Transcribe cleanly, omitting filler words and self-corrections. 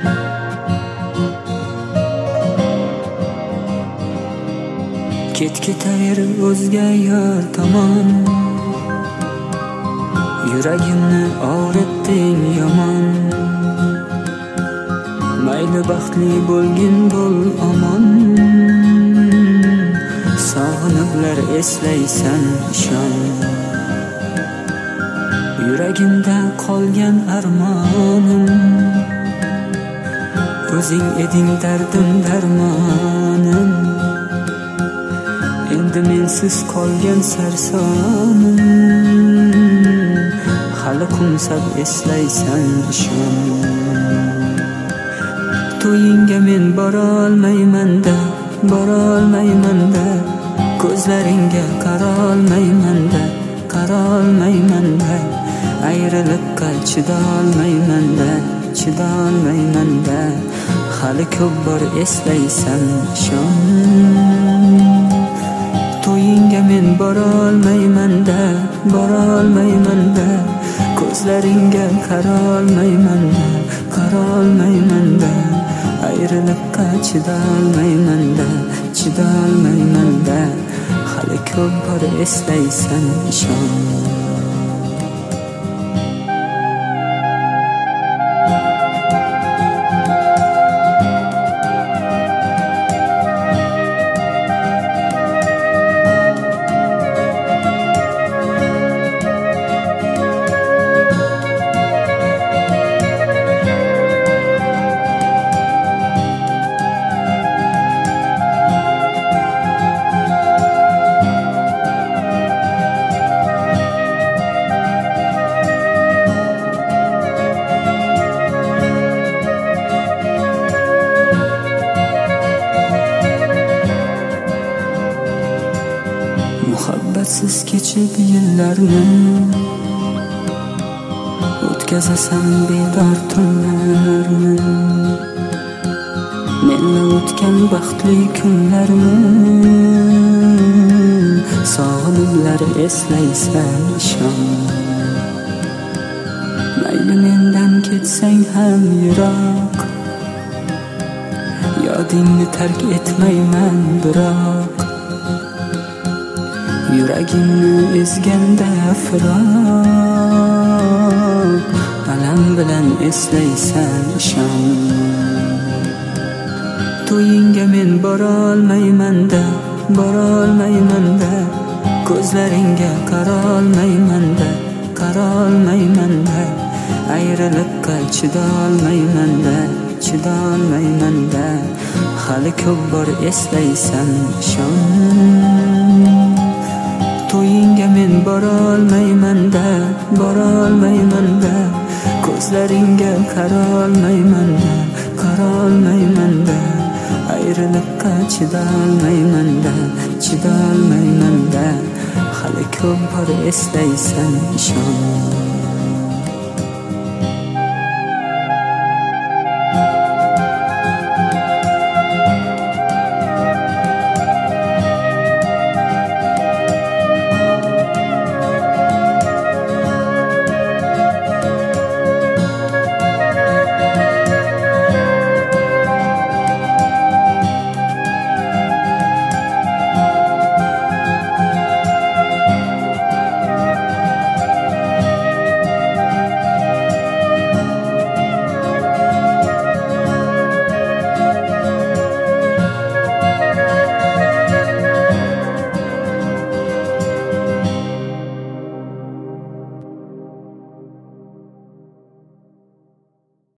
Ketaver o'zga yor tomon, yuragimni og'ritding yomon. Mayli baxtli bo'lgin bo'l omon, sog'iniblar eslaysan ishon. Yuragimda qolgan armonim, o'zing eding dardim darmonim. Endi mensiz qolgan sarsonim, hali qo'msab eslaysan ishon. To'yingga men borolmayman-da, borolmayman-da, ko'zlaringga qarolmayman-da, qarolmayman-da. Ayrilikqa chidolmayman-da, chidolmayman-da. Hali ko'p bor eslaysan ishon. To'yingga men borolmayman-da, borolmayman-da, ko'zlaringga qarolmayman-da, qarolmayman-da. Ayrilikqa chidolmayman-da, chidolmayman-da. Hali ko'p bor eslaysan ishon. Muhabbatsiz kechib yillarni, o'tkazasan bedor tunlarni. Menla o'tgan baxtli kunlarni, sog'iniblar eslaysan ishon. Mayli mendan ketsang ham yiroq, yodingni tark etmayman biroq. Yuragimni ezganda firoq, alam bilan eslaysan ishon. To'yingga men borolmayman-da, borolmayman-da, ko'zlaringga qarolmayman-da, qarolmayman-da. Ayrilikqa chidolmayman-da, chidolmayman-da. Hali ko'p bor eslaysan ishon. To'yingga men borolmayman-da, borolmayman-da, ko'zlaringga qarolmayman-da, qarolmayman-da. Ayrilikqa chidolmayman-da, chidolmayman-da. Hali ko'p bor eslaysan ishon.